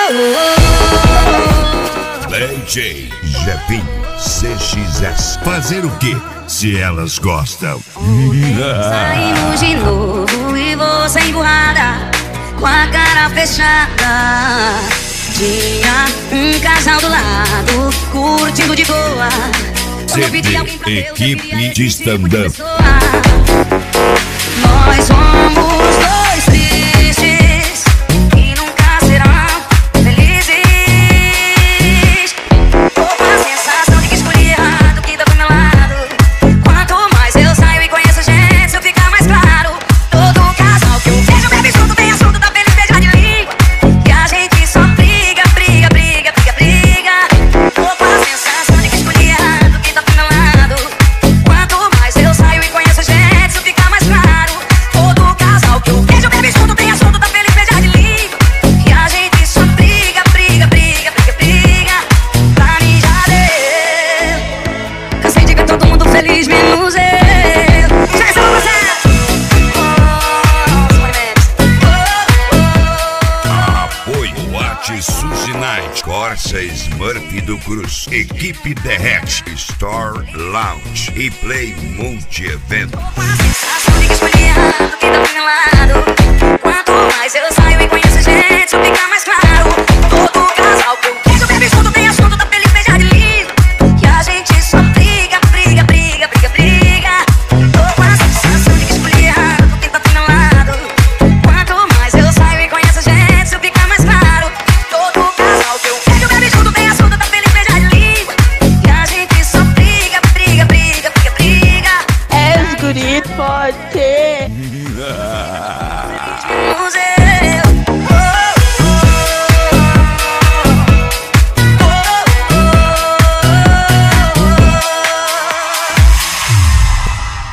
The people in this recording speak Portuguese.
DJ Jefinho CXS. Fazer o quê se elas gostam? Saímos de novo e você emburrada, com a cara fechada. Tinha um casal do lado, curtindo de boa. CD Equipe de Stand-Up. Nós somos dois tristes que nunca serão felizes. Tô com a sensação de que escolhi errado quem tá do meu lado. Quanto mais eu saio e conheço gente, isso fica mais claro. Todo casal que eu vejo bebe junto, tem assunto, tá feliz, beijar de língua. E a gente só briga, briga, briga, briga, briga. Tô com a sensação de que escolhi errado quem tá do meu lado. Quanto mais eu saio e conheço gente, isso fica mais claro. Todo casal que eu vejo bebe junto, tem assunto, tá feliz, beijar de língua. E a gente só briga, briga, briga, briga, briga. Pra mim já deu. Cansei de ver todo mundo feliz, menos eu. Já é só você. Apoio Watch Suzy Night, Corsa Smurf do Cruz, Equipe Derrete, Store Lounge e Play Multi-Evento. Com a sensação de que escolhi errado quem tá do meu lado. Quanto mais eu saio e conheço